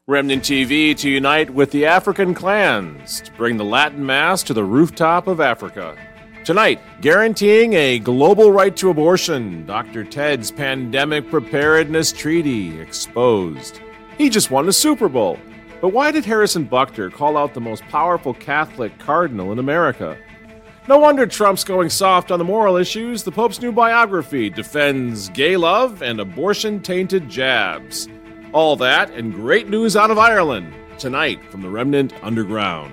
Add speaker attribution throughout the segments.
Speaker 1: Remnant TV to unite with the African clans to bring the Latin Mass to the rooftop of Africa. Tonight, guaranteeing a global right to abortion, Dr. Ted's Pandemic Preparedness Treaty exposed. He just won the Super Bowl. But why did Harrison Buchter call out the most powerful Catholic cardinal in America? No wonder Trump's going soft on the moral issues. The Pope's new biography defends gay love and abortion-tainted jabs. All that and great news out of Ireland tonight from the Remnant Underground.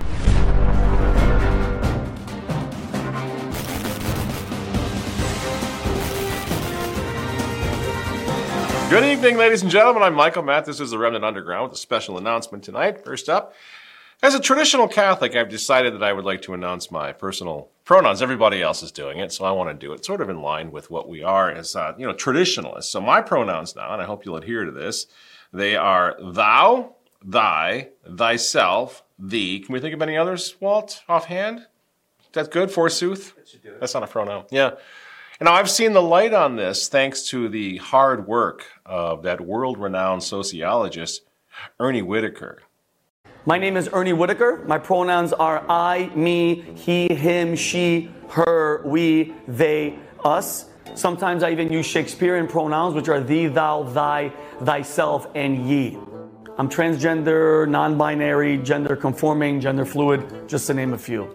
Speaker 1: Good evening, ladies and gentlemen. I'm Michael Matt. This is the Remnant Underground with a special announcement tonight. First up, as a traditional Catholic, I've decided that I would like to announce my personal pronouns. Everybody else is doing it, so I want to do it sort of in line with what we are as traditionalists. So my pronouns now, and I hope you'll adhere to this, they are thou, thy, thyself, thee. Can we think of any others, Walt, offhand? That's good, forsooth? That should do it. That's not a pronoun. Yeah. And now I've seen the light on this thanks to the hard work of that world-renowned sociologist, Ernie Whitaker.
Speaker 2: My name is Ernie Whitaker. My pronouns are I, me, he, him, she, her, we, they, us. Sometimes I even use Shakespearean pronouns, which are thee, thou, thy, thyself, and ye. I'm transgender, non-binary, gender conforming, gender fluid, just to name a few.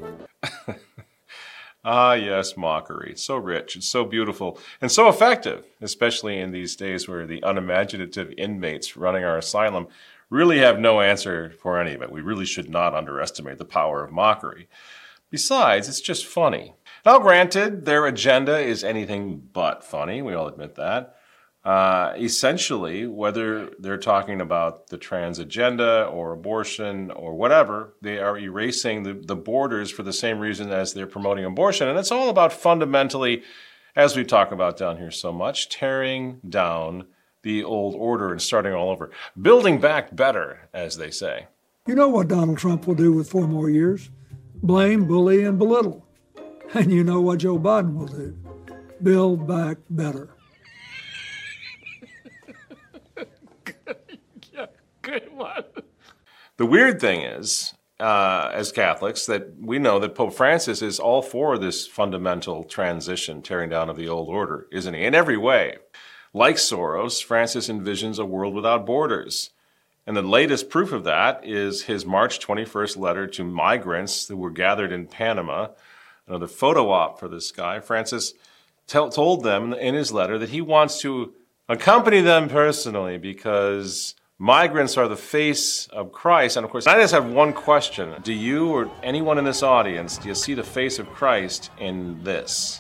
Speaker 1: Ah, yes, mockery. It's so rich, it's so beautiful, and so effective, especially in these days where the unimaginative inmates running our asylum really have no answer for any of it. We really should not underestimate the power of mockery. Besides, it's just funny. Now, granted, their agenda is anything but funny. We all admit that. Essentially, whether they're talking about the trans agenda or abortion or whatever, they are erasing the borders for the same reason as they're promoting abortion. And it's all about fundamentally, as we talk about down here so much, tearing down the old order and starting all over. Building back better, as they say.
Speaker 3: You know what Donald Trump will do with 4 more years? Blame, bully, and belittle. And you know what Joe Biden will do? Build back better.
Speaker 1: Good one. The weird thing is, as Catholics, that we know that Pope Francis is all for this fundamental transition, tearing down of the old order, isn't he? In every way. Like Soros, Francis envisions a world without borders. And the latest proof of that is his March 21st letter to migrants who were gathered in Panama. Another photo op for this guy. Francis told them in his letter that he wants to accompany them personally because migrants are the face of Christ. And of course, I just have one question. Do you or anyone in this audience, do you see the face of Christ in this?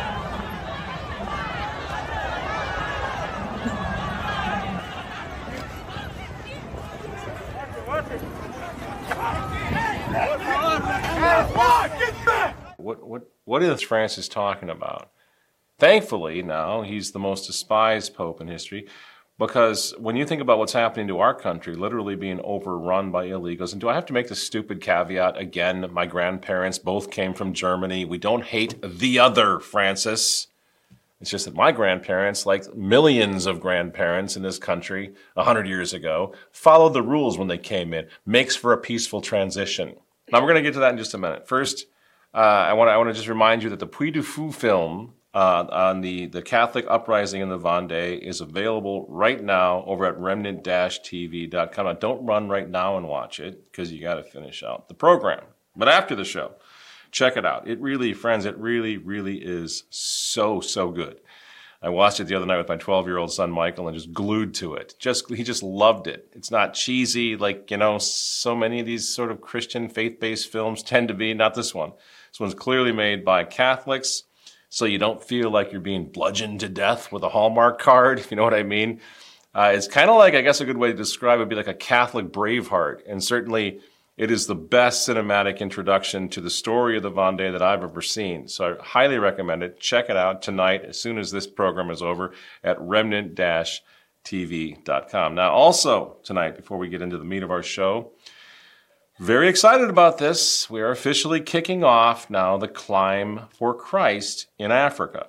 Speaker 1: What is Francis talking about? Thankfully, now, he's the most despised pope in history, because when you think about what's happening to our country, literally being overrun by illegals, and do I have to make this stupid caveat again? My grandparents both came from Germany. We don't hate the other, Francis. It's just that my grandparents, like millions of grandparents in this country 100 years ago, followed the rules when they came in. Makes for a peaceful transition. Now, we're going to get to that in just a minute. First, I want to just remind you that the Puy du Fou film on the Catholic uprising in the Vendée is available right now over at remnant-tv.com. Now, don't run right now and watch it because you got to finish out the program. But after the show, check it out. It really, friends, it really, really is so, so good. I watched it the other night with my 12-year-old son, Michael, and just glued to it. He just loved it. It's not cheesy like, so many of these sort of Christian faith-based films tend to be. Not this one. This one's clearly made by Catholics, so you don't feel like you're being bludgeoned to death with a Hallmark card, if you know what I mean. It's kind of like, I guess a good way to describe it would be like a Catholic Braveheart, and certainly it is the best cinematic introduction to the story of the Vendée that I've ever seen. So I highly recommend it. Check it out tonight as soon as this program is over at remnant-tv.com. Now, also tonight, before we get into the meat of our show, very excited about this. We are officially kicking off now the Climb for Christ in Africa.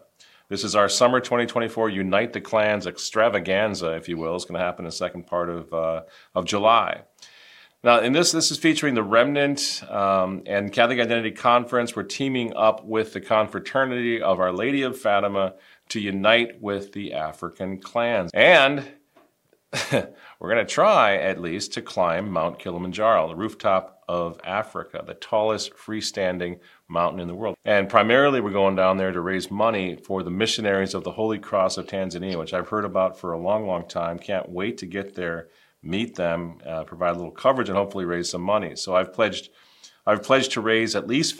Speaker 1: This is our summer 2024 Unite the Clans extravaganza, if you will. It's going to happen in the second part of July. Now, in this is featuring the Remnant and Catholic Identity Conference. We're teaming up with the Confraternity of Our Lady of Fatima to unite with the African clans. And we're going to try, at least, to climb Mount Kilimanjaro, the rooftop of Africa, the tallest freestanding mountain in the world. And primarily, we're going down there to raise money for the missionaries of the Holy Cross of Tanzania, which I've heard about for a long, long time. Can't wait to get there, meet them, provide a little coverage, and hopefully raise some money. So I've pledged to raise at least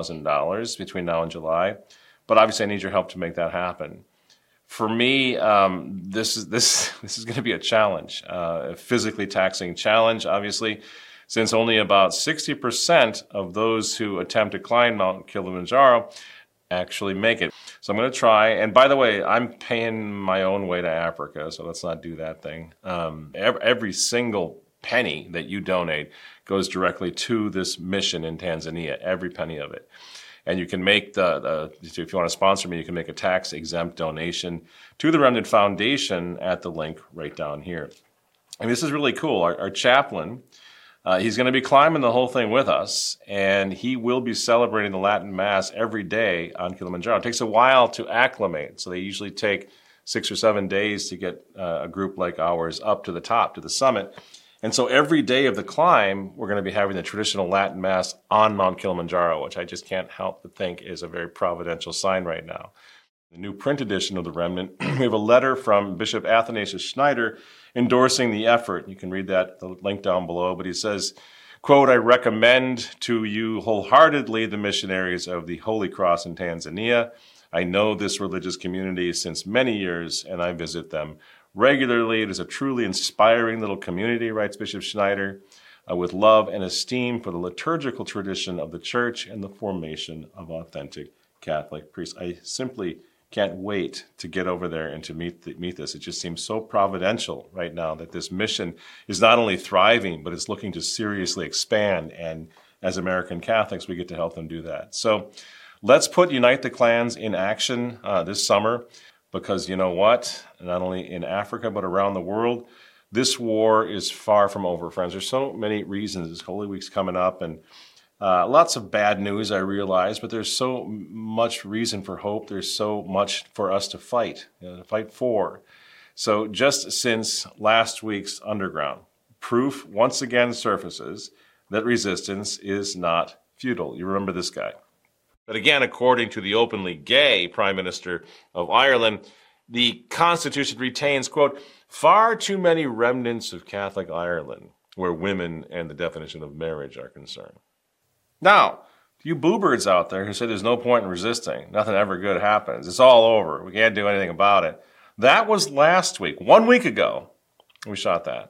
Speaker 1: $5,000 between now and July, but obviously I need your help to make that happen. For me, this is going to be a challenge, a physically taxing challenge, obviously, since only about 60% of those who attempt to climb Mount Kilimanjaro actually make it. So I'm going to try. And by the way, I'm paying my own way to Africa, so let's not do that thing. Every single penny that you donate goes directly to this mission in Tanzania, every penny of it. And you can make if you want to sponsor me, you can make a tax-exempt donation to the Remnant Foundation at the link right down here. And this is really cool. Our chaplain, he's going to be climbing the whole thing with us, and he will be celebrating the Latin Mass every day on Kilimanjaro. It takes a while to acclimate, so they usually take 6 or 7 days to get a group like ours up to the top, to the summit. And so every day of the climb, we're going to be having the traditional Latin Mass on Mount Kilimanjaro, which I just can't help but think is a very providential sign right now. The new print edition of the Remnant, we have a letter from Bishop Athanasius Schneider endorsing the effort. You can read that, the link down below, but he says, quote, "I recommend to you wholeheartedly the missionaries of the Holy Cross in Tanzania. I know this religious community since many years, and I visit them regularly. It is a truly inspiring little community," writes Bishop Schneider, "with love and esteem for the liturgical tradition of the Church and the formation of authentic Catholic priests." I simply can't wait to get over there and to meet this. It just seems so providential right now that this mission is not only thriving, but it's looking to seriously expand. And as American Catholics, we get to help them do that. So let's put Unite the Clans in action this summer. Because you know what? Not only in Africa, but around the world, this war is far from over, friends. There's so many reasons. This Holy Week's coming up, and lots of bad news, I realize, but there's so much reason for hope. There's so much for us to fight for. So just since last week's Underground, proof once again surfaces that resistance is not futile. You remember this guy. But again, according to the openly gay Prime Minister of Ireland, the Constitution retains, quote, "far too many remnants of Catholic Ireland where women and the definition of marriage are concerned." Now, you boo-birds out there who say there's no point in resisting, nothing ever good happens, it's all over, we can't do anything about it. That was last week. 1 week ago, we shot that.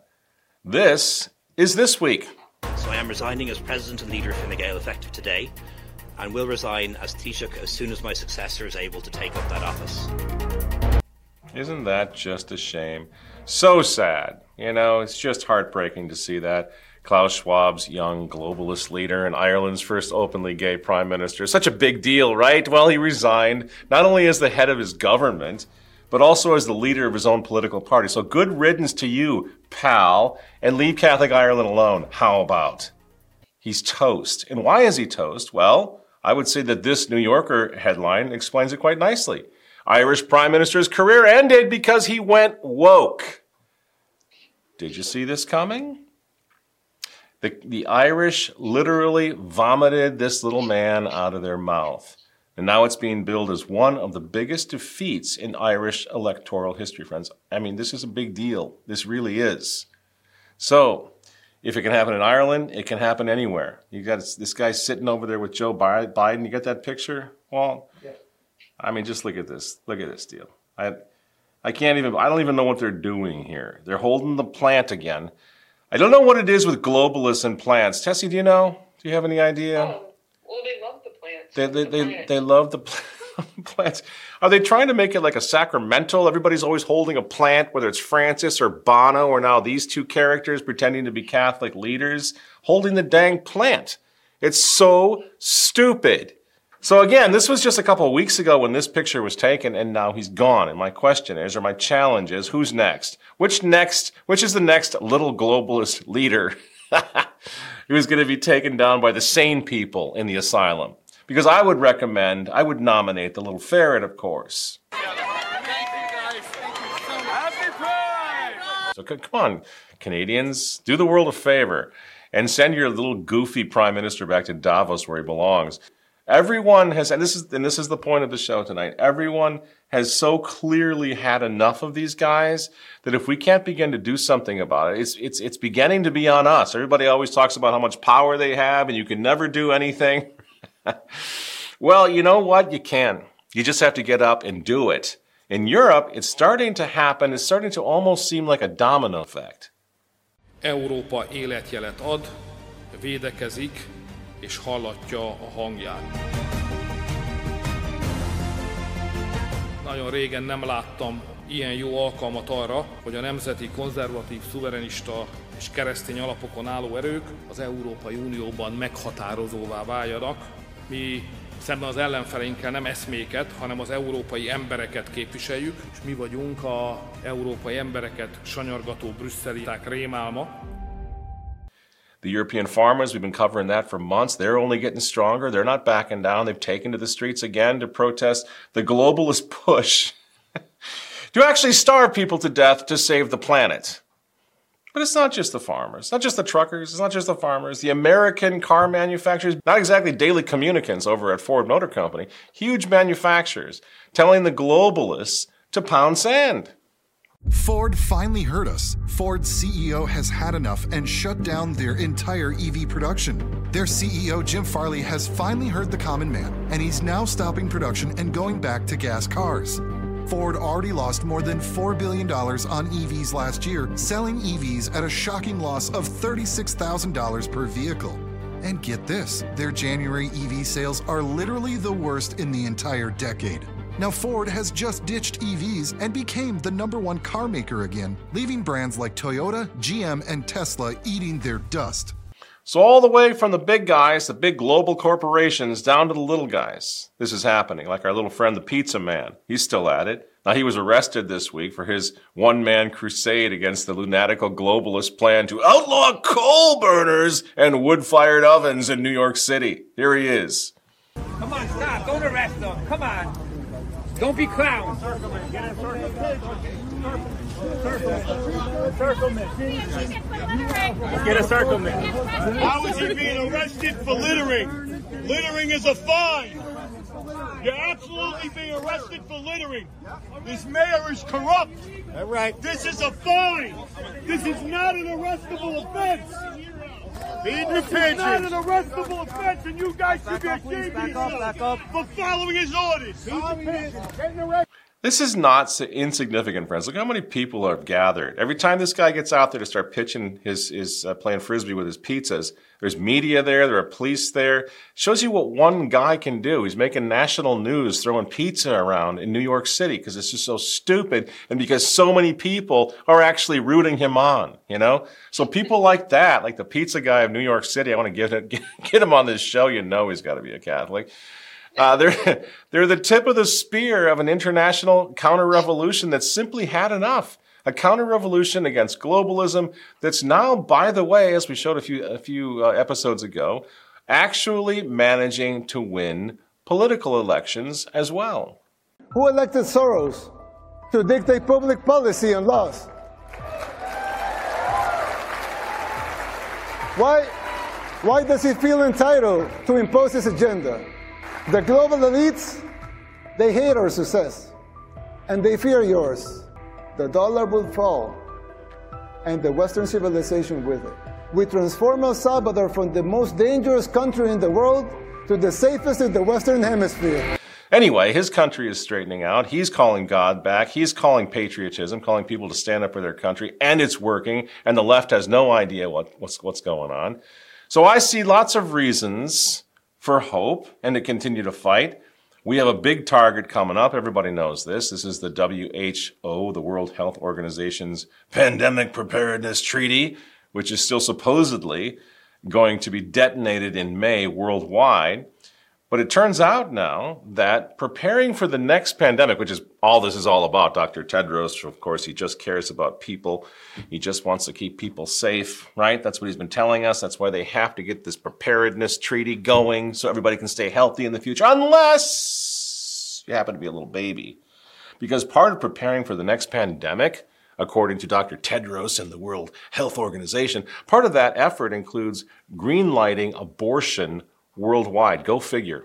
Speaker 1: This is this week.
Speaker 4: So I am resigning as President and Leader of Fine Gael effective today, and will resign as Taoiseach as soon as my successor is able to take up that office.
Speaker 1: Isn't that just a shame? So sad. You know, it's just heartbreaking to see that. Klaus Schwab's young globalist leader and Ireland's first openly gay prime minister. Such a big deal, right? Well, he resigned not only as the head of his government, but also as the leader of his own political party. So good riddance to you, pal, and leave Catholic Ireland alone. How about? He's toast. And why is he toast? Well, I would say that this New Yorker headline explains it quite nicely. Irish Prime Minister's career ended because he went woke. Did you see this coming? The Irish literally vomited this little man out of their mouth. And now it's being billed as one of the biggest defeats in Irish electoral history, friends. I mean, this is a big deal. This really is. So, if it can happen in Ireland, it can happen anywhere. You got this guy sitting over there with Joe Biden. You got that picture? Well, yeah. I mean, just look at this. Look at this deal. I don't even know what they're doing here. They're holding the plant again. I don't know what it is with globalists and plants. Tessie, do you know? Do you have any idea?
Speaker 5: Well, they love the plants.
Speaker 1: They love the plants. Are they trying to make it like a sacramental? Everybody's always holding a plant, whether it's Francis or Bono or now these two characters pretending to be Catholic leaders, holding the dang plant. It's so stupid. So again, this was just a couple of weeks ago when this picture was taken, and now he's gone. And my question is, or my challenge is, who's next? Which is the next little globalist leader who's going to be taken down by the sane people in the asylum? Because I would nominate the little ferret, of course. So come on, Canadians, do the world a favor and send your little goofy prime minister back to Davos where he belongs. Everyone has, and this is the point of the show tonight, everyone has so clearly had enough of these guys that if we can't begin to do something about it, it's beginning to be on us. Everybody always talks about how much power they have and you can never do anything. Well, you know what? You can. You just have to get up and do it. In Europe, it's starting to happen. It's starting to almost seem like a domino effect.
Speaker 6: Európa életjelet ad, védekezik, és hallatja a hangját. Nagyon régen nem láttam ilyen jó alkalmat arra, hogy a nemzeti konzervatív, szuverenista és keresztény alapokon álló erők az Európai Unióban meghatározóvá váljanak. Mi szemben az ellenfeleinkkel nem eszméket, hanem az európai embereket képviseljük, és mi vagyunk az európai embereket sanyargató brüsszeliták rémálma.
Speaker 1: The European farmers, we've been covering that for months. They're only getting stronger. They're not backing down. They've taken to the streets again to protest the globalist push to actually starve people to death to save the planet. But it's not just the farmers, not just the truckers, it's not just the farmers. The American car manufacturers, not exactly daily communicants over at Ford Motor Company, huge manufacturers telling the globalists to pound sand.
Speaker 7: Ford finally heard us. Ford's CEO has had enough and shut down their entire EV production. Their CEO, Jim Farley, has finally heard the common man, and he's now stopping production and going back to gas cars. Ford already lost more than $4 billion on EVs last year, selling EVs at a shocking loss of $36,000 per vehicle. And get this, their January EV sales are literally the worst in the entire decade. Now Ford has just ditched EVs and became the #1 car maker again, leaving brands like Toyota, GM, and Tesla eating their dust.
Speaker 1: So all the way from the big guys, the big global corporations, down to the little guys, this is happening. Like our little friend, the pizza man. He's still at it. Now, he was arrested this week for his one-man crusade against the lunatical globalist plan to outlaw coal burners and wood-fired ovens in New York City. Here he is.
Speaker 8: Come on, stop. Don't arrest them. Come on. Don't be clowns. Get a circlement.
Speaker 9: How is he being arrested for littering? Littering is a fine. You're absolutely being arrested for littering. This mayor is corrupt. All right. This is a fine. This is not an arrestable offense. This is not an arrestable offense, and you guys should be ashamed of yourself for following his orders.
Speaker 1: This is not insignificant, friends. Look how many people are gathered. Every time this guy gets out there to start pitching his playing Frisbee with his pizzas, there's media there are police there. Shows you what one guy can do. He's making national news, throwing pizza around in New York City because it's just so stupid and because so many people are actually rooting him on, you know? So people like that, like the pizza guy of New York City, I want to get him on this show. You know he's got to be a Catholic. They're the tip of the spear of an international counter-revolution that's simply had enough. A counter-revolution against globalism that's now, by the way, as we showed a few episodes ago, actually managing to win political elections as well.
Speaker 10: Who elected Soros to dictate public policy and laws? Why does he feel entitled to impose his agenda? The global elites, they hate our success, and they fear yours. The dollar will fall, and the Western civilization with it. We transform El Salvador from the most dangerous country in the world to the safest in the Western Hemisphere.
Speaker 1: Anyway, his country is straightening out. He's calling God back. He's calling patriotism, calling people to stand up for their country, and it's working, and the left has no idea what's going on. So I see lots of reasons for hope and to continue to fight. We have a big target coming up. Everybody knows this. This is the WHO, the World Health Organization's Pandemic Preparedness Treaty, which is still supposedly going to be detonated in May worldwide. But it turns out now that preparing for the next pandemic, which is all this is all about, Dr. Tedros, of course, he just cares about people. He just wants to keep people safe, right? That's what he's been telling us. That's why they have to get this preparedness treaty going so everybody can stay healthy in the future, unless you happen to be a little baby. Because part of preparing for the next pandemic, according to Dr. Tedros and the World Health Organization, part of that effort includes greenlighting abortion worldwide. Go figure.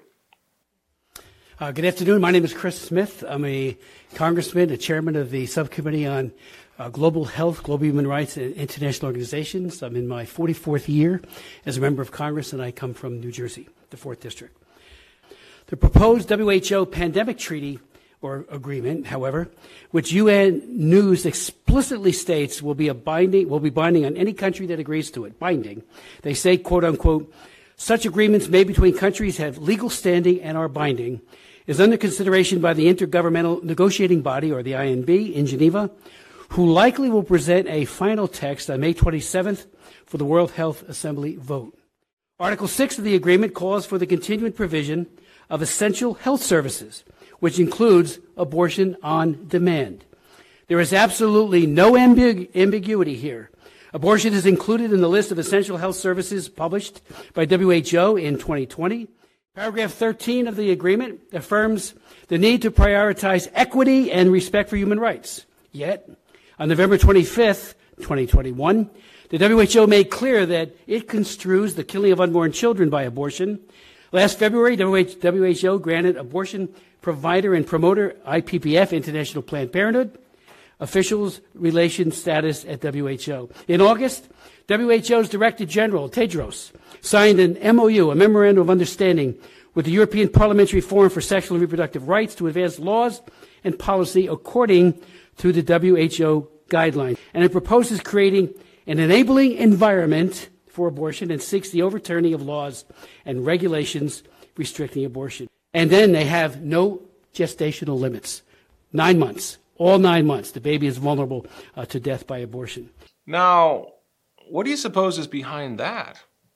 Speaker 11: Good afternoon. My name is Chris Smith. I'm a congressman, a chairman of the subcommittee on global health, global human rights, and international organizations. I'm in my 44th year as a member of Congress, and I come from New Jersey, the 4th District. The proposed WHO pandemic treaty or agreement, however, which UN News explicitly states will be binding on any country that agrees to it. Binding. They say, quote unquote, such agreements made between countries have legal standing and are binding, is under consideration by the Intergovernmental Negotiating Body, or the INB, in Geneva, who likely will present a final text on May 27th for the World Health Assembly vote. Article 6 of the agreement calls for the continuing provision of essential health services, which includes abortion on demand. There is absolutely no ambiguity here. Abortion is included in the list of essential health services published by WHO in 2020. Paragraph 13 of the agreement affirms the need to prioritize equity and respect for human rights. Yet, on November 25th, 2021, the WHO made clear that it construes the killing of unborn children by abortion. Last February, WHO granted abortion provider and promoter IPPF, International Planned Parenthood, officials relations status at WHO. In August, WHO's Director General, Tedros, signed an MOU, a Memorandum of Understanding, with the European Parliamentary Forum for Sexual and Reproductive Rights to advance laws and policy according to the WHO guidelines. And it proposes creating an enabling environment for abortion and seeks the overturning of laws and regulations restricting abortion. And then they have no gestational limits. 9 months. All 9 months, the baby is vulnerable to death by abortion.
Speaker 1: Now, what do you suppose is behind that?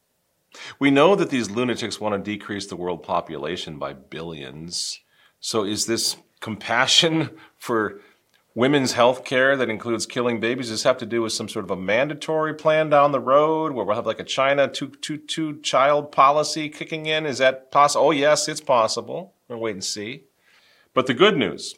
Speaker 1: We know that these lunatics want to decrease the world population by billions. So is this compassion for women's health care that includes killing babies? Does this have to do with some sort of a mandatory plan down the road where we'll have like a China two-child policy kicking in? Is that possible? Oh, yes, it's possible. We'll wait and see. But the good news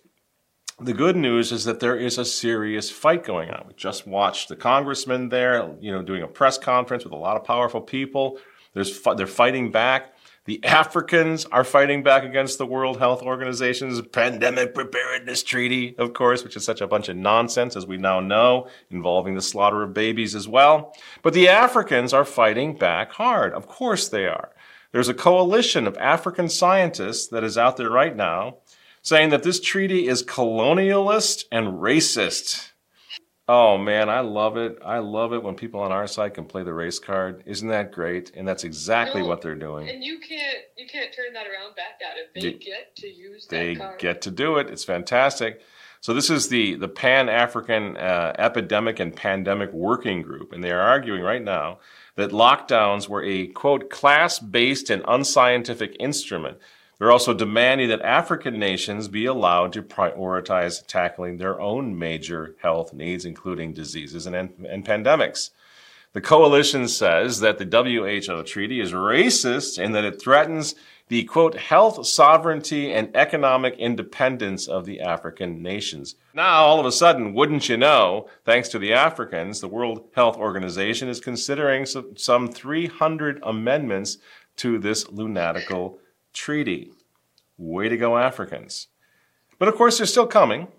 Speaker 1: is that there is a serious fight going on. We just watched the congressman there, doing a press conference with a lot of powerful people. They're fighting back. The Africans are fighting back against the World Health Organization's Pandemic Preparedness Treaty, of course, which is such a bunch of nonsense, as we now know, involving the slaughter of babies as well. But the Africans are fighting back hard. Of course they are. There's a coalition of African scientists that is out there right now saying that this treaty is colonialist and racist. Oh man, I love it. I love it when people on our side can play the race card. Isn't that great? And that's exactly what they're doing.
Speaker 5: And you can't turn that around back at it. They get to use that card.
Speaker 1: They get to do it. It's fantastic. So this is the Pan-African Epidemic and Pandemic Working Group, and they are arguing right now that lockdowns were a, quote, class-based and unscientific instrument. They're also demanding that African nations be allowed to prioritize tackling their own major health needs, including diseases and pandemics. The coalition says that the WHO treaty is racist and that it threatens the, quote, health sovereignty and economic independence of the African nations. Now, all of a sudden, wouldn't you know, thanks to the Africans, the World Health Organization is considering some 300 amendments to this lunatical treaty. Way to go, Africans. But of course, they're still coming.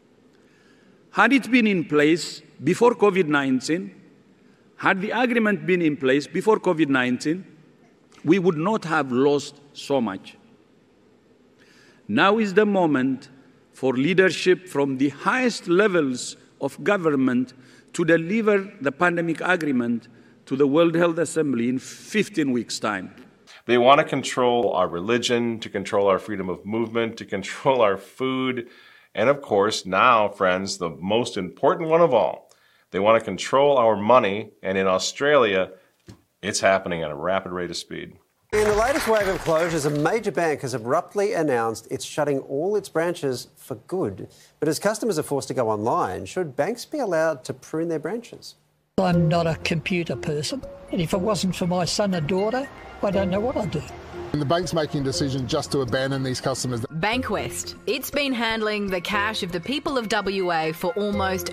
Speaker 12: Had it been in place before COVID-19, had the agreement been in place before COVID-19, we would not have lost so much. Now is the moment for leadership from the highest levels of government to deliver the pandemic agreement to the World Health Assembly in 15 weeks' time.
Speaker 1: They want to control our religion, to control our freedom of movement, to control our food, and of course, now, friends, the most important one of all, they want to control our money, and in Australia, it's happening at a rapid rate of speed.
Speaker 13: In the latest wave of closures, a major bank has abruptly announced it's shutting all its branches for good. But as customers are forced to go online, should banks be allowed to prune their branches?
Speaker 14: I'm not a computer person, and if it wasn't for my son or daughter, I don't know what I'd do.
Speaker 15: And the bank's making a decision just to abandon these customers.
Speaker 16: Bankwest. It's been handling the cash of the people of WA for almost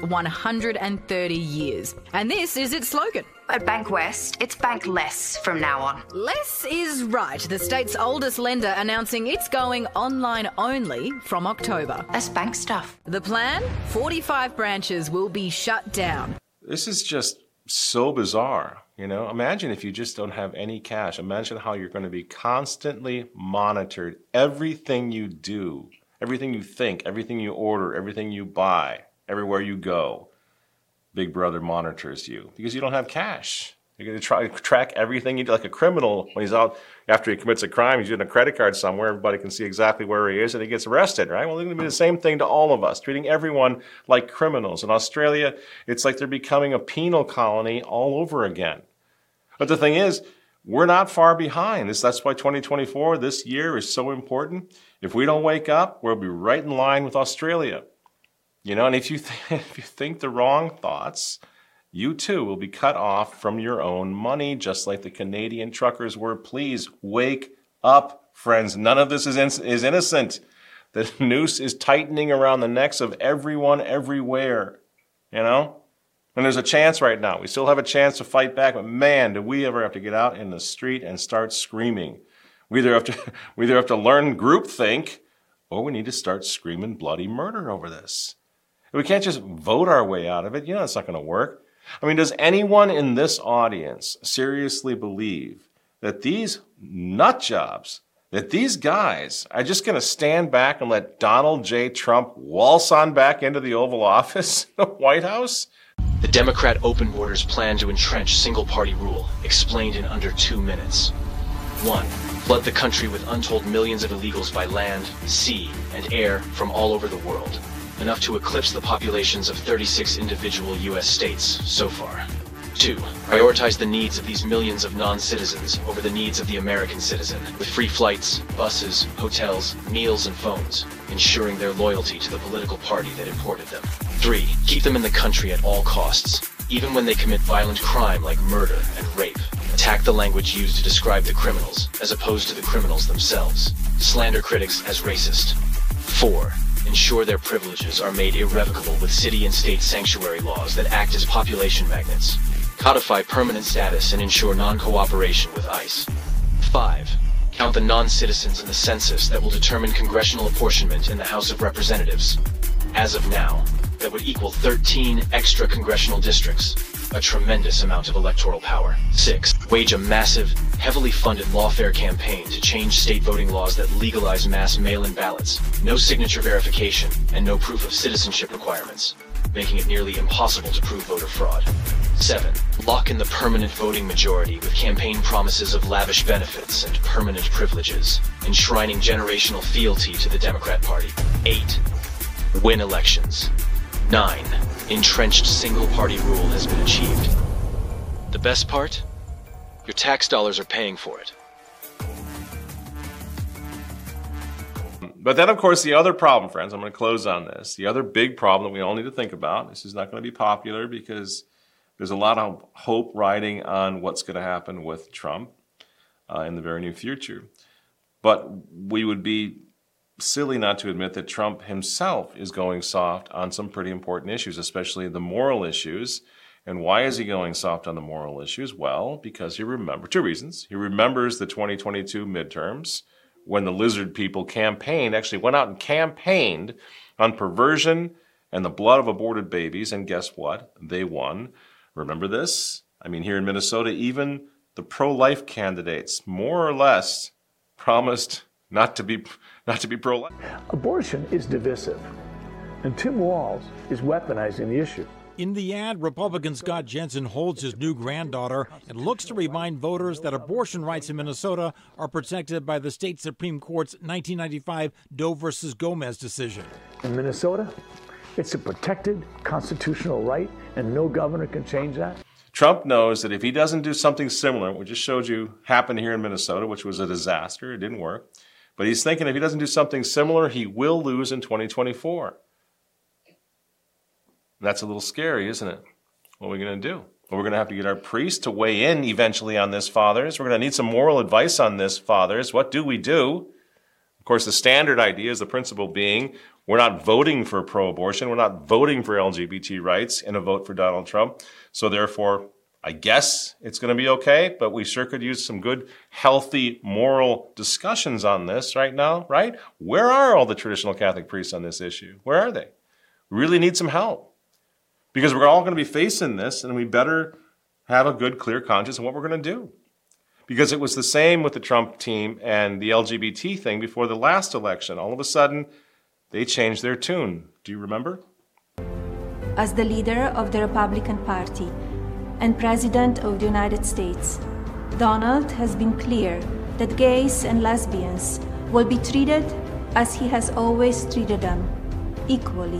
Speaker 16: 130 years. And this is its slogan.
Speaker 17: At Bankwest, it's bank less from now on.
Speaker 16: Less is right. The state's oldest lender announcing it's going online only from October.
Speaker 17: That's bank stuff.
Speaker 16: The plan? 45 branches will be shut down.
Speaker 1: This is just so bizarre. You know, imagine if you just don't have any cash. Imagine how you're going to be constantly monitored. Everything you do, everything you think, everything you order, everything you buy, everywhere you go, Big Brother monitors you because you don't have cash. You're going to try to track everything you do. Like a criminal, when he's out after he commits a crime, he's using a credit card somewhere. Everybody can see exactly where he is, and he gets arrested, right? Well, it's going to be the same thing to all of us, treating everyone like criminals. In Australia, it's like they're becoming a penal colony all over again. But the thing is, we're not far behind. That's why 2024, this year, is so important. If we don't wake up, we'll be right in line with Australia. You know, and if you think the wrong thoughts, you too will be cut off from your own money, just like the Canadian truckers were. Please wake up, friends. None of this is innocent. The noose is tightening around the necks of everyone, everywhere. You know? And there's a chance right now. We still have a chance to fight back, but man, do we ever have to get out in the street and start screaming. We either have to learn groupthink, or we need to start screaming bloody murder over this. We can't just vote our way out of it. You know, it's not going to work. I mean, does anyone in this audience seriously believe that these nut jobs, that these guys are just going to stand back and let Donald J. Trump waltz on back into the Oval Office, the White House?
Speaker 18: The Democrat open borders plan to entrench single-party rule, explained in under 2 minutes. 1. Flood the country with untold millions of illegals by land, sea, and air from all over the world, enough to eclipse the populations of 36 individual U.S. states so far. 2. Prioritize the needs of these millions of non-citizens over the needs of the American citizen, with free flights, buses, hotels, meals, and phones, ensuring their loyalty to the political party that imported them. 3. Keep them in the country at all costs, even when they commit violent crime like murder and rape. Attack the language used to describe the criminals, as opposed to the criminals themselves. Slander critics as racist. 4. Ensure their privileges are made irrevocable with city and state sanctuary laws that act as population magnets. Codify permanent status and ensure non-cooperation with ICE. 5. Count the non-citizens in the census that will determine congressional apportionment in the House of Representatives. As of now, that would equal 13 extra congressional districts, a tremendous amount of electoral power. 6. Wage a massive, heavily funded lawfare campaign to change state voting laws that legalize mass mail-in ballots, no signature verification, and no proof of citizenship requirements, making it nearly impossible to prove voter fraud. 7. Lock in the permanent voting majority with campaign promises of lavish benefits and permanent privileges, enshrining generational fealty to the Democrat Party. 8. Win elections. 9. Entrenched single-party rule has been achieved. The best part? Your tax dollars are paying for it.
Speaker 1: But then, of course, the other problem, friends, I'm going to close on this. The other big problem that we all need to think about, this is not going to be popular because there's a lot of hope riding on what's going to happen with Trump in the very near future. But we would be silly not to admit that Trump himself is going soft on some pretty important issues, especially the moral issues. And why is he going soft on the moral issues? Well, because he remembers 2 reasons. He remembers the 2022 midterms when the lizard people actually went out and campaigned on perversion and the blood of aborted babies. And guess what? They won. Remember this? I mean, here in Minnesota, even the pro-life candidates more or less promised not to be pro-life.
Speaker 19: Abortion is divisive, and Tim Walz is weaponizing the issue.
Speaker 20: In the ad, Republican Scott Jensen holds his new granddaughter and looks to remind voters that abortion rights in Minnesota are protected by the state Supreme Court's 1995 Doe versus Gomez decision.
Speaker 19: In Minnesota, it's a protected constitutional right, and no governor can change that.
Speaker 1: Trump knows that if he doesn't do something similar, we just showed you happened here in Minnesota, which was a disaster. It didn't work. But he's thinking if he doesn't do something similar, he will lose in 2024. That's a little scary, isn't it? What are we going to do? Well, we're going to have to get our priests to weigh in eventually on this, fathers. We're going to need some moral advice on this, fathers. What do we do? Of course, the standard idea is the principle being we're not voting for pro-abortion. We're not voting for LGBT rights in a vote for Donald Trump. So therefore, I guess it's going to be okay, but we sure could use some good, healthy, moral discussions on this right now, right? Where are all the traditional Catholic priests on this issue? Where are they? We really need some help because we're all going to be facing this, and we better have a good, clear conscience on what we're going to do. Because it was the same with the Trump team and the LGBT thing before the last election. All of a sudden, they changed their tune. Do you remember?
Speaker 21: As the leader of the Republican Party and President of the United States, Donald has been clear that gays and lesbians will be treated as he has always treated them, equally.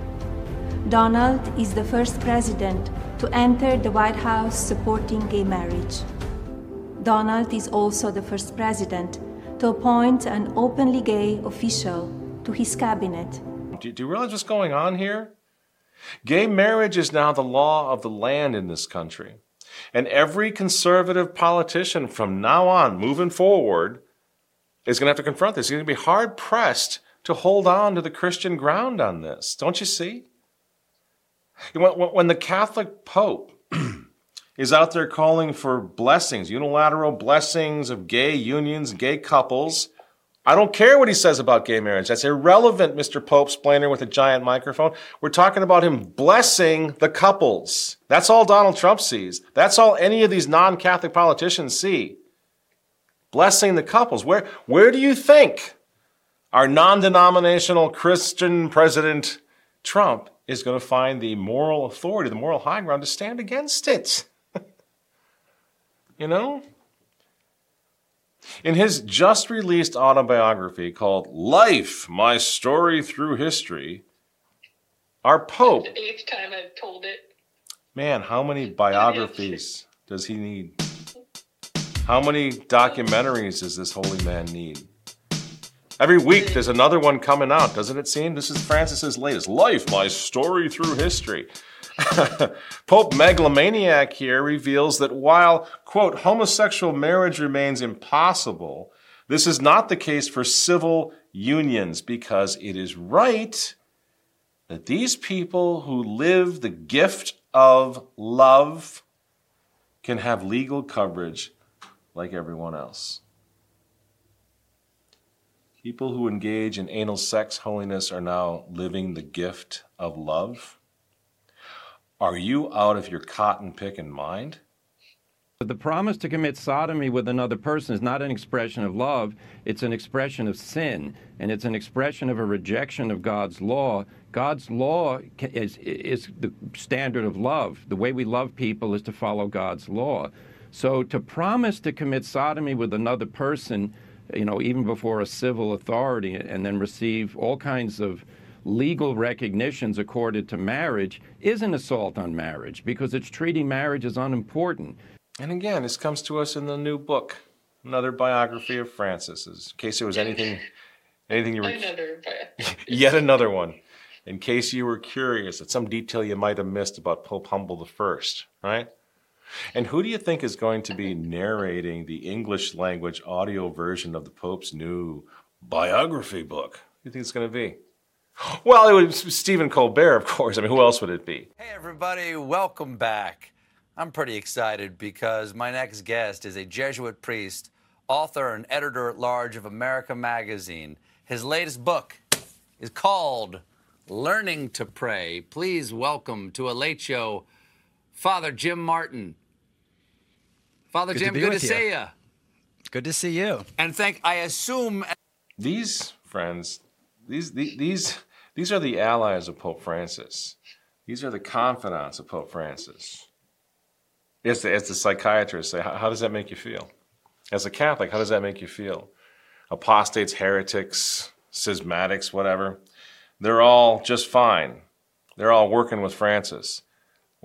Speaker 21: Donald is the first president to enter the White House supporting gay marriage. Donald is also the first president to appoint an openly gay official to his cabinet.
Speaker 1: Do you realize what's going on here? Gay marriage is now the law of the land in this country. And every conservative politician from now on, moving forward, is going to have to confront this. He's going to be hard-pressed to hold on to the Christian ground on this. Don't you see? When the Catholic Pope is out there calling for blessings, unilateral blessings of gay unions, gay couples, I don't care what he says about gay marriage. That's irrelevant, Mr. Pope Splainer with a giant microphone. We're talking about him blessing the couples. That's all Donald Trump sees. That's all any of these non-Catholic politicians see. Blessing the couples. Where do you think our non-denominational Christian President Trump is going to find the moral authority, the moral high ground to stand against it? You know? In his just-released autobiography called Life, My Story Through History, our Pope...
Speaker 5: That's the 8th time I've told it.
Speaker 1: Man, how many biographies does he need? How many documentaries does this holy man need? Every week there's another one coming out, doesn't it seem? This is Francis's latest. Life, My Story Through History. Pope Megalomaniac here reveals that while, quote, homosexual marriage remains impossible, this is not the case for civil unions because it is right that these people who live the gift of love can have legal coverage like everyone else. People who engage in anal sex holiness are now living the gift of love. Are you out of your cotton-picking mind?
Speaker 22: The promise to commit sodomy with another person is not an expression of love, it's an expression of sin, and it's an expression of a rejection of God's law. God's law is the standard of love. The way we love people is to follow God's law. So to promise to commit sodomy with another person, even before a civil authority, and then receive all kinds of legal recognitions accorded to marriage, is an assault on marriage because it's treating marriage as unimportant.
Speaker 1: And again, this comes to us in the new book, another biography of Francis. In case there was anything you were... Yet another one. In case you were curious at some detail you might have missed about Pope Humble I, right? And who do you think is going to be narrating the English language audio version of the Pope's new biography book? Who do you think it's going to be? Well, it was Stephen Colbert, of course. I mean, who else would it be?
Speaker 23: Hey, everybody. Welcome back. I'm pretty excited because my next guest is a Jesuit priest, author and editor-at-large of America Magazine. His latest book is called Learning to Pray. Please welcome to a late show, Father Jim Martin. Father Jim, good to see you.
Speaker 24: Good to see you.
Speaker 23: And I assume...
Speaker 1: These friends, these are the allies of Pope Francis. These are the confidants of Pope Francis. As the psychiatrists say, how does that make you feel? As a Catholic, how does that make you feel? Apostates, heretics, schismatics, whatever. They're all just fine. They're all working with Francis.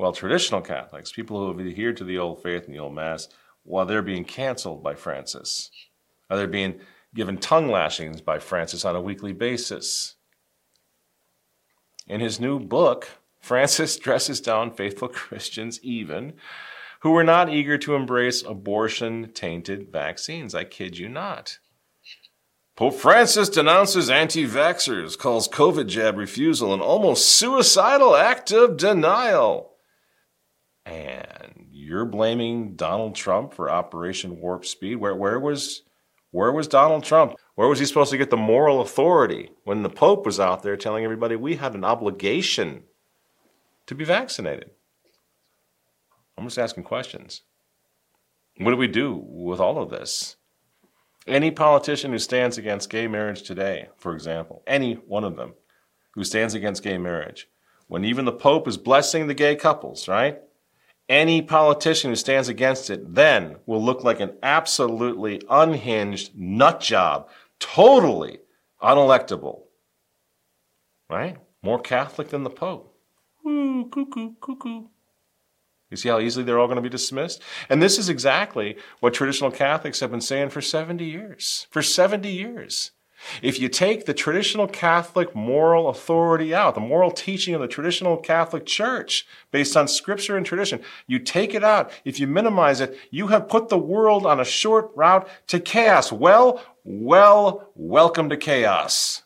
Speaker 1: Well, traditional Catholics, people who have adhered to the old faith and the old Mass, while they're being canceled by Francis, or they're being given tongue lashings by Francis on a weekly basis. In his new book, Francis dresses down faithful Christians even who were not eager to embrace abortion-tainted vaccines. I kid you not. Pope Francis denounces anti-vaxxers, calls COVID jab refusal an almost suicidal act of denial. And you're blaming Donald Trump for Operation Warp Speed? Where was Donald Trump? Where was he supposed to get the moral authority when the Pope was out there telling everybody we had an obligation to be vaccinated? I'm just asking questions. What do we do with all of this? Any politician who stands against gay marriage today, for example, any one of them who stands against gay marriage, when even the Pope is blessing the gay couples, right? Any politician who stands against it then will look like an absolutely unhinged nut job, totally unelectable, right? More Catholic than the Pope. Ooh, cuckoo, cuckoo. You see how easily they're all going to be dismissed? And this is exactly what traditional Catholics have been saying for 70 years. For 70 years. If you take the traditional Catholic moral authority out, the moral teaching of the traditional Catholic Church based on Scripture and tradition, you take it out, if you minimize it, you have put the world on a short route to chaos. Well, welcome to chaos.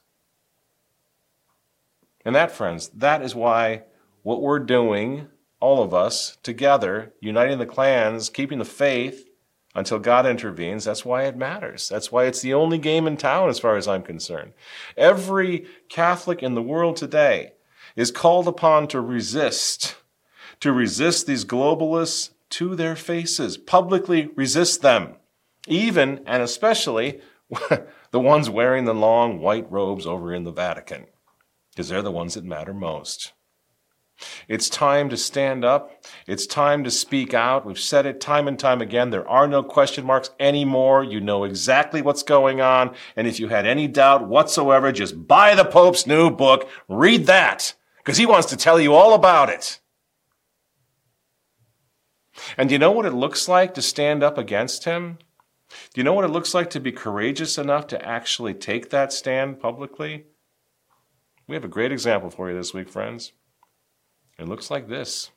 Speaker 1: And that, friends, that is why what we're doing, all of us together, uniting the clans, keeping the faith until God intervenes, that's why it matters. That's why it's the only game in town as far as I'm concerned. Every Catholic in the world today is called upon to resist these globalists to their faces, publicly resist them, even and especially the ones wearing the long white robes over in the Vatican, because they're the ones that matter most. It's time to stand up. It's time to speak out. We've said it time and time again. There are no question marks anymore. You know exactly what's going on. And if you had any doubt whatsoever, just buy the Pope's new book. Read that, because he wants to tell you all about it. And do you know what it looks like to stand up against him? Do you know what it looks like to be courageous enough to actually take that stand publicly? We have a great example for you this week, friends. It looks like this.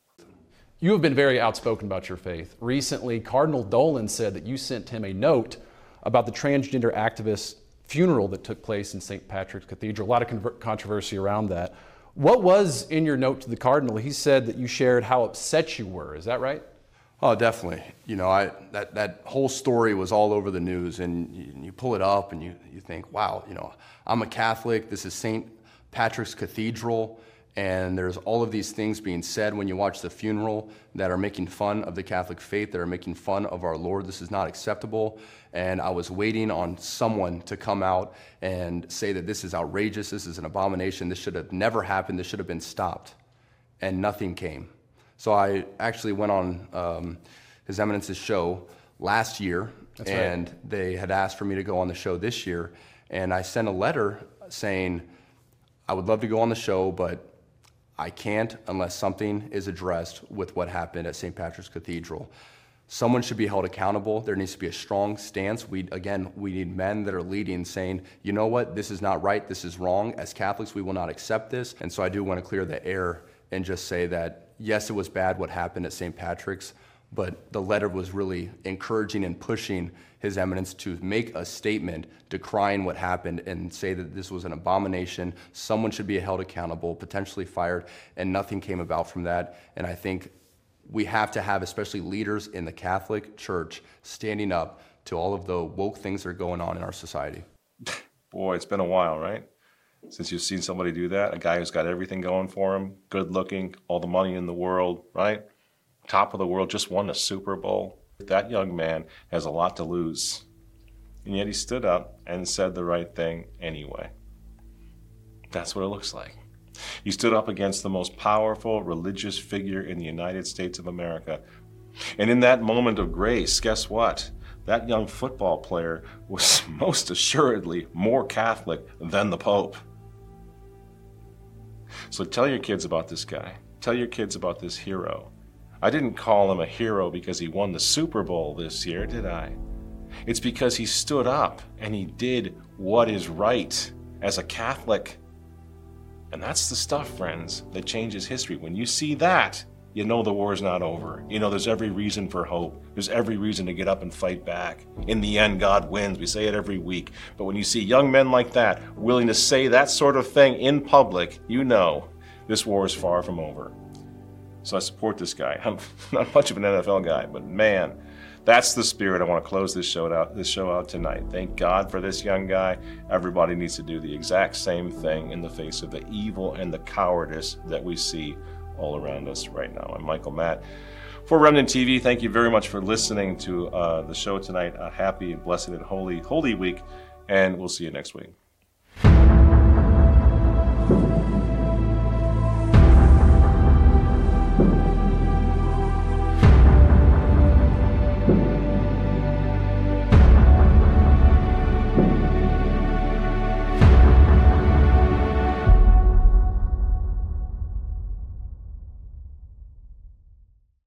Speaker 2: You have been very outspoken about your faith. Recently, Cardinal Dolan said that you sent him a note about the transgender activist funeral that took place in St. Patrick's Cathedral. A lot of controversy around that. What was in your note to the Cardinal? He said that you shared how upset you were. Is that right?
Speaker 3: Oh, definitely. You know, that whole story was all over the news, and you pull it up and you think, wow, you know, I'm a Catholic. This is St. Patrick's Cathedral. And there's all of these things being said when you watch the funeral that are making fun of the Catholic faith, that are making fun of our Lord. This is not acceptable. And I was waiting on someone to come out and say that this is outrageous, this is an abomination, this should have never happened, this should have been stopped. And nothing came. So I actually went on His Eminence's show last year,
Speaker 2: That's
Speaker 3: and
Speaker 2: right.
Speaker 3: They had asked for me to go on the show this year. And I sent a letter saying, I would love to go on the show, but I can't unless something is addressed with what happened at St. Patrick's Cathedral. Someone should be held accountable. There needs to be a strong stance. We need men that are leading, saying, you know what, this is not right, this is wrong. As Catholics, we will not accept this. And so I do want to clear the air and just say that, yes, it was bad what happened at St. Patrick's, but the letter was really encouraging and pushing His Eminence to make a statement decrying what happened and say that this was an abomination, someone should be held accountable, potentially fired, and nothing came about from that. And I think we have to have, especially leaders in the Catholic Church, standing up to all of the woke things that are going on in our society.
Speaker 1: Boy, it's been a while, right? Since you've seen somebody do that, a guy who's got everything going for him, good looking, all the money in the world, right? Top of the world, just won the Super Bowl. That young man has a lot to lose. And yet he stood up and said the right thing anyway. That's what it looks like. He stood up against the most powerful religious figure in the United States of America. And in that moment of grace, guess what? That young football player was most assuredly more Catholic than the Pope. So tell your kids about this guy. Tell your kids about this hero. I didn't call him a hero because he won the Super Bowl this year, did I? It's because he stood up and he did what is right as a Catholic. And that's the stuff, friends, that changes history. When you see that, you know the war's not over. You know there's every reason for hope. There's every reason to get up and fight back. In the end, God wins. We say it every week. But when you see young men like that willing to say that sort of thing in public, you know this war is far from over. So I support this guy. I'm not much of an NFL guy, but man, that's the spirit. I want to close this show out tonight. Thank God for this young guy. Everybody needs to do the exact same thing in the face of the evil and the cowardice that we see all around us right now. I'm Michael Matt for Remnant TV. Thank you very much for listening to the show tonight. A happy, blessed, and holy week, and we'll see you next week.